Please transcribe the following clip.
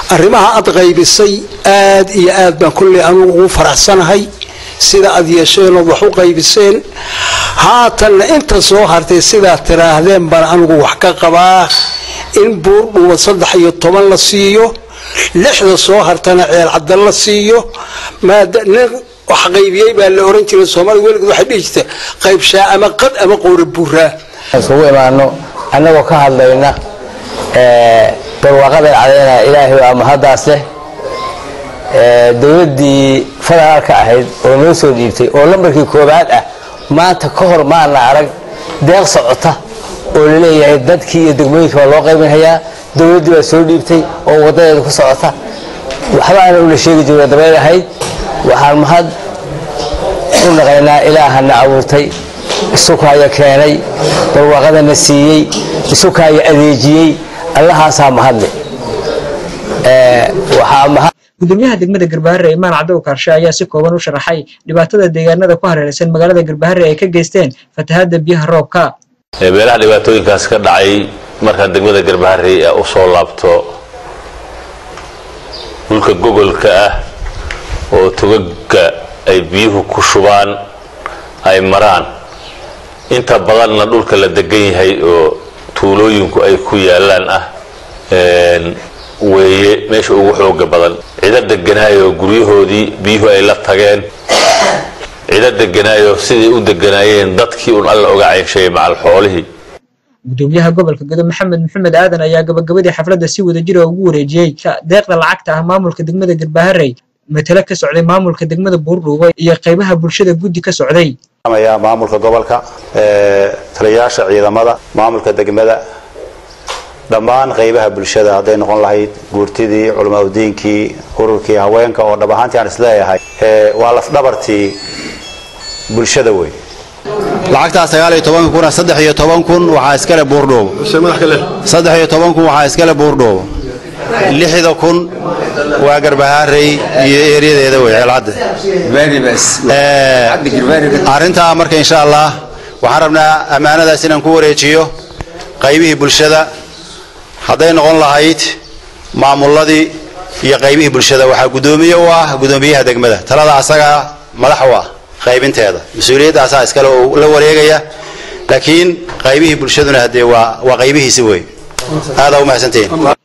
arrimaha aad qaybisay aad iyo aad baan kulli anugu faraxsanahay sida aad yeesheen oo wax u qaybiseen haatan inta soo hartay sida tiraahdeen baan anugu wax ka qabaa in buurdhuuba 13 la siiyo 6 soo hartana ceel cadal la siiyo maadaama wax qaybiyay baa la oran jiray Soomaaliya weligeed waxa dhigta qayb shaa ama qad ama qoor buuraa soo imaano anagoo ka hadlayna barwaaqada cadeena Ilaahay waa mahadaas leh dawladii federaalka ahayd oo noo soo dhiibtay oo lambarkii koobaad ah maanta ka hor ma la arag deeq socota oo leeyahay dadkii iyo degmooyinka loo qaybinayaa dawladii waa soo dhiibtay oo wadadeeda ku socota waxba aan u sheegi jiray dabayl ahayd waxaan mahad u naqaynaa Ilaahana abuurtay isukaya keenay barwaaqadana siiyay isukaya adeejiyay Allahaas mahadle waxa gudoomiyaha degmada Garbaharre Imaan Cabdi Kaarshe ayaa si kooban u sharaxay dhibaatada deegaanada ku hareeraysan magaalada Garbaharre ay ka geysteen fatahaada biyaha roobka meelaha dhibaatooyinkaas ka dhacay marka degmada Garbaharre ay u soo laabto dhulka gogolka ah oo tugaga ay biyuhu ku shubaan ay maraan inta badanna dhulka la degan yahay oo tuulooyinku ay ku yaalaan ah weeye meesha ugu xooga badan cida deganaayo guryahoodii biyuhu ay la tageen cida deganaayo sidii u deganaayeen dadkii uu alla oga cayshay macal xoolihii gudoomiyaha gobolka Gedo Maxamed Aadan ayaa gabagabadii xafladda si wada jir ah ugu wareejiyay deeqda lacagta ah maamulka degmada Garbaharre matala ka socday maamulka degmada Buurdhuuba iyo qaybaha bulshada guddi ka socday ayaa maamulka gobolka taliyaasha ciidamada maamulka degmada dhammaan qaybaha bulshada haday noqon lahayd guurtidii culimadiinkii ururkii haweenka oo dhabaantii aan isleeyahay waa laf dhabartii bulshada way lacagta 19 kun 13 kun waxa iska leh Buurdhuuba 13 kun waxa iska leh Buurdhuuba 6 kun waa Garbaharre iyo ereyadeeda way cilada very best arinta marka insha Allah waxaan rabnaa amaanadaas inaan ku wareejiyo qaybihii bulshada haday noqon lahayd maamuladii iyo qaybihii bulshada waxa gudoomiye u ah gudoomiyaha degmada talada asaga madax u ah qaybinteeda mas'uuliyadda iska la wareegaya laakiin qaybihii bulshaduna hadee waa qaybihiisi way aad u mahadsantiin